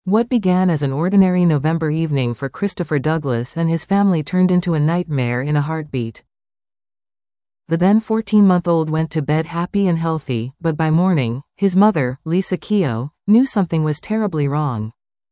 What began as an ordinary November evening for Christopher Douglas and his family turned into a nightmare in a heartbeat. The then 14-month-old went to bed happy and healthy, but by morning, his mother, Lisa Keogh, knew something was terribly wrong.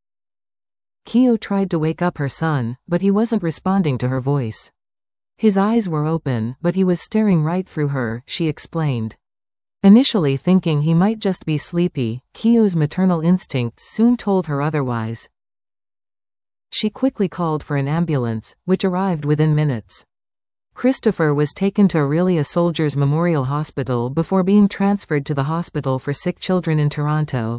Keogh tried to wake up her son, but he wasn't responding to her voice. His eyes were open, but he was staring right through her, she explained. Initially thinking he might just be sleepy, Keogh's maternal instincts soon told her otherwise. She quickly called for an ambulance, which arrived within minutes. Christopher was taken to Orillia Soldiers Memorial Hospital before being transferred to the Hospital for Sick Children in Toronto.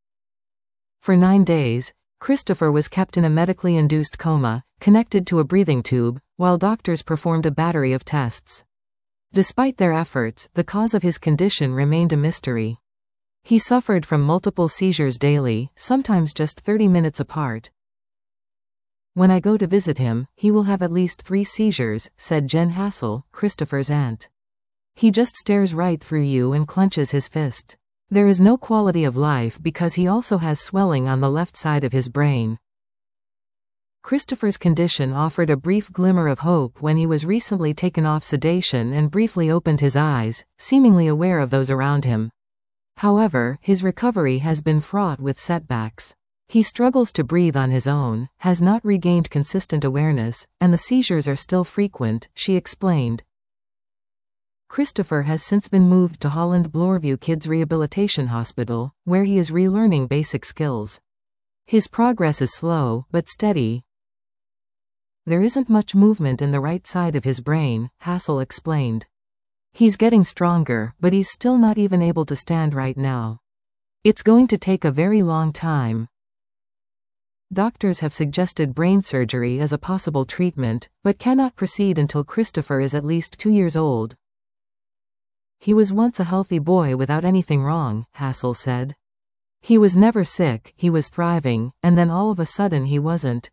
For 9 days, Christopher was kept in a medically induced coma, connected to a breathing tube, while doctors performed a battery of tests. Despite their efforts, the cause of his condition remained a mystery. He suffered from multiple seizures daily, sometimes just 30 minutes apart. "When I go to visit him, he will have at least 3 seizures," said Jen Hassel, Christopher's aunt. "He just stares right through you and clenches his fist. There is no quality of life because he also has swelling on the left side of his brain." Christopher's condition offered a brief glimmer of hope when he was recently taken off sedation and briefly opened his eyes, seemingly aware of those around him. However, his recovery has been fraught with setbacks. He struggles to breathe on his own, has not regained consistent awareness, and the seizures are still frequent, she explained. Christopher has since been moved to Holland Bloorview Kids Rehabilitation Hospital, where he is relearning basic skills. His progress is slow, but steady. "There isn't much movement in the right side of his brain," Hassel explained. "He's getting stronger, but he's still not even able to stand right now. It's going to take a very long time." Doctors have suggested brain surgery as a possible treatment, but cannot proceed until Christopher is at least 2 years old. "He was once a healthy boy without anything wrong," Hassel said. "He was never sick, he was thriving, and then all of a sudden he wasn't."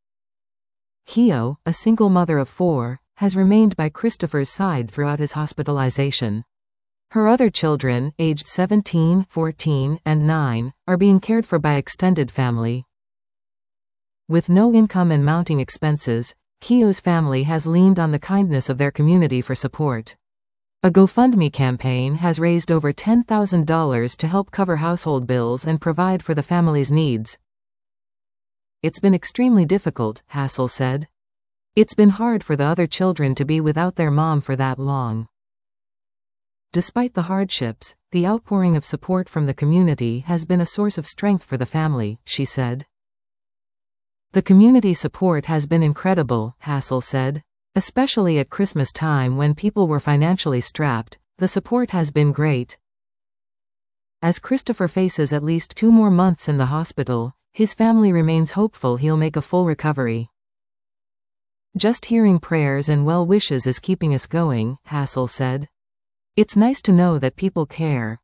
Keogh, a single mother of 4, has remained by Christopher's side throughout his hospitalization. Her other children, aged 17, 14, and 9, are being cared for by extended family. With no income and mounting expenses, Keogh's family has leaned on the kindness of their community for support. A GoFundMe campaign has raised over $10,000 to help cover household bills and provide for the family's needs. "It's been extremely difficult," Hassel said. "It's been hard for the other children to be without their mom for that long." Despite the hardships, the outpouring of support from the community has been a source of strength for the family, she said. "The community support has been incredible," Hassel said. "Especially at Christmas time when people were financially strapped, the support has been great." As Christopher faces at least 2 more months in the hospital, his family remains hopeful he'll make a full recovery. "Just hearing prayers and well wishes is keeping us going," Hassel said. "It's nice to know that people care."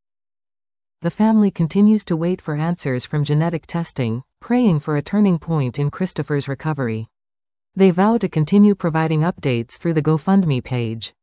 The family continues to wait for answers from genetic testing, praying for a turning point in Christopher's recovery. They vow to continue providing updates through the GoFundMe page.